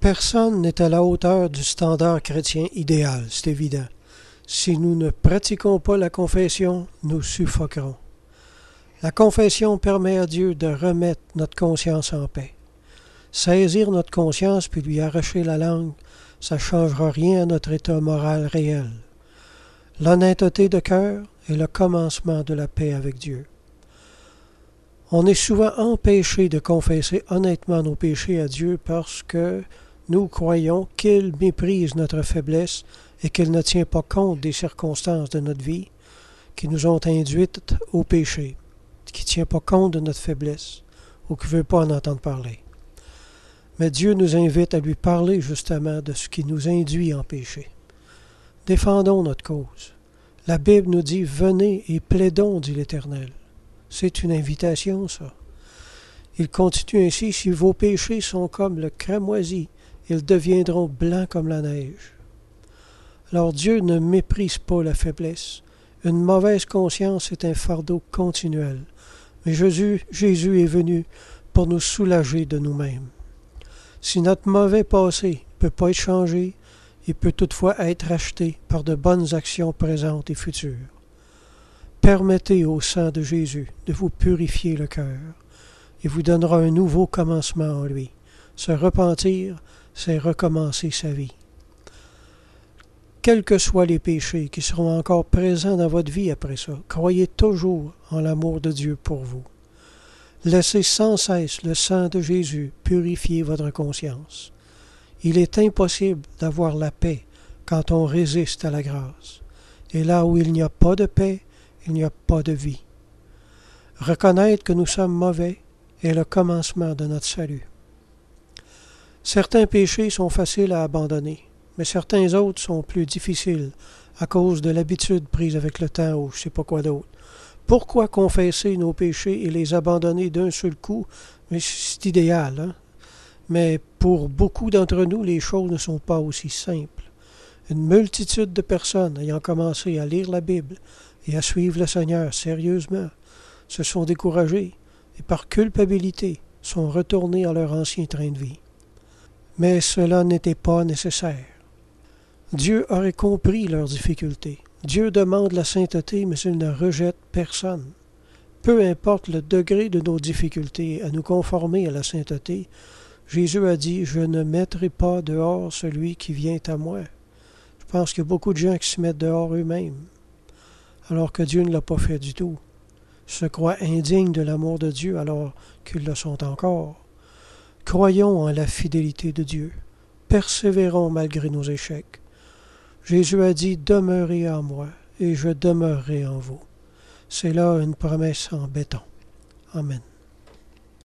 Personne n'est à la hauteur du standard chrétien idéal, c'est évident. Si nous ne pratiquons pas la confession, nous suffoquerons. La confession permet à Dieu de remettre notre conscience en paix. Saisir notre conscience puis lui arracher la langue, ça ne changera rien à notre état moral réel. L'honnêteté de cœur est le commencement de la paix avec Dieu. On est souvent empêché de confesser honnêtement nos péchés à Dieu parce que nous croyons qu'il méprise notre faiblesse et qu'il ne tient pas compte des circonstances de notre vie qui nous ont induites au péché, qui ne tient pas compte de notre faiblesse ou qui ne veut pas en entendre parler. Mais Dieu nous invite à lui parler justement de ce qui nous induit en péché. Défendons notre cause. La Bible nous dit « Venez et plaidons, dit l'Éternel ». C'est une invitation, ça. Il continue ainsi « Si vos péchés sont comme le cramoisi, ils deviendront blancs comme la neige. » Alors Dieu ne méprise pas la faiblesse. Une mauvaise conscience est un fardeau continuel. Mais Jésus est venu pour nous soulager de nous-mêmes. Si notre mauvais passé ne peut pas être changé, il peut toutefois être racheté par de bonnes actions présentes et futures. Permettez au sang de Jésus de vous purifier le cœur. Il vous donnera un nouveau commencement en lui. Se repentir, c'est recommencer sa vie. Quels que soient les péchés qui seront encore présents dans votre vie après ça, croyez toujours en l'amour de Dieu pour vous. Laissez sans cesse le sang de Jésus purifier votre conscience. Il est impossible d'avoir la paix quand on résiste à la grâce. Et là où il n'y a pas de paix, il n'y a pas de vie. Reconnaître que nous sommes mauvais est le commencement de notre salut. Certains péchés sont faciles à abandonner, mais certains autres sont plus difficiles à cause de l'habitude prise avec le temps ou je ne sais pas quoi d'autre. Pourquoi confesser nos péchés et les abandonner d'un seul coup? Mais c'est idéal, hein? Mais pour beaucoup d'entre nous, les choses ne sont pas aussi simples. Une multitude de personnes ayant commencé à lire la Bible et à suivre le Seigneur sérieusement se sont découragées et par culpabilité sont retournées à leur ancien train de vie. Mais cela n'était pas nécessaire. Dieu aurait compris leurs difficultés. Dieu demande la sainteté, mais il ne rejette personne. Peu importe le degré de nos difficultés à nous conformer à la sainteté, Jésus a dit « Je ne mettrai pas dehors celui qui vient à moi ». Je pense qu'il y a beaucoup de gens qui se mettent dehors eux-mêmes, alors que Dieu ne l'a pas fait du tout. Se croient indignes de l'amour de Dieu alors qu'ils le sont encore. Croyons en la fidélité de Dieu. Persévérons malgré nos échecs. Jésus a dit « Demeurez en moi, et je demeurerai en vous ». C'est là une promesse en béton. Amen.